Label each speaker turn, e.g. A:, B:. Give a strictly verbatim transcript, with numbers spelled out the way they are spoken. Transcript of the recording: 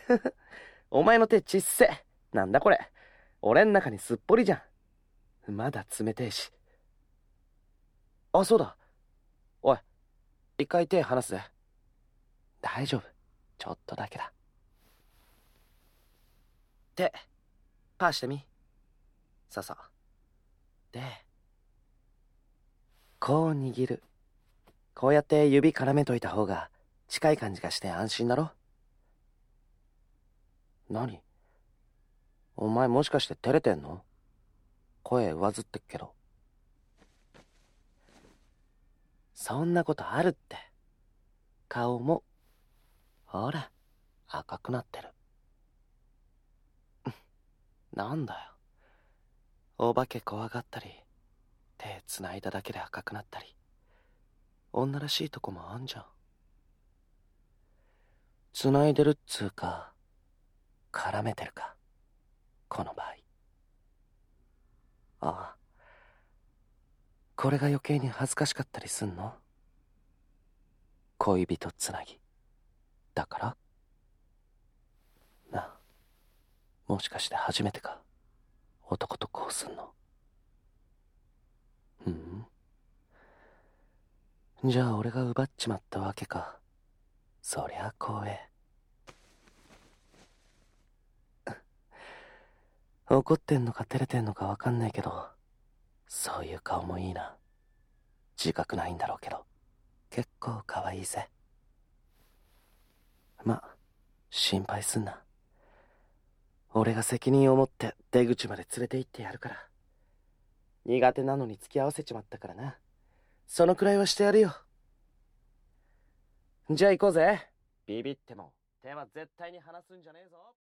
A: お前の手ちっせ。なんだこれ。俺ん中にすっぽりじゃん。まだ冷てえし。あ、そうだ。おい、一回手離すぜ。大丈夫。ちょっとだけだ。手、パーしてみ。ささ。で、こう握る。こうやって指絡めといた方が近い感じがして安心だろ。何？お前もしかして照れてんの？声上ずってっけど。そんなことあるって。顔も、ほら、赤くなってる。なんだよ。お化け怖がったり、手繋いだだけで赤くなったり、女らしいとこもあんじゃん。繋いでるっつうか、絡めてるか。この場合。ああ。これが余計に恥ずかしかったりすんの？恋人つなぎ。だからなあ、もしかして初めてか？男とこうすんの。うんじゃあ俺が奪っちまったわけか。そりゃ光栄。怒ってんのか照れてんのかわかんないけど、そういう顔もいいな。自覚ないんだろうけど、結構可愛いぜ。ま、心配すんな。俺が責任を持って出口まで連れて行ってやるから。苦手なのに付き合わせちまったからな。そのくらいはしてやるよ。じゃあ行こうぜ。ビビっても手は絶対に離すんじゃねえぞ。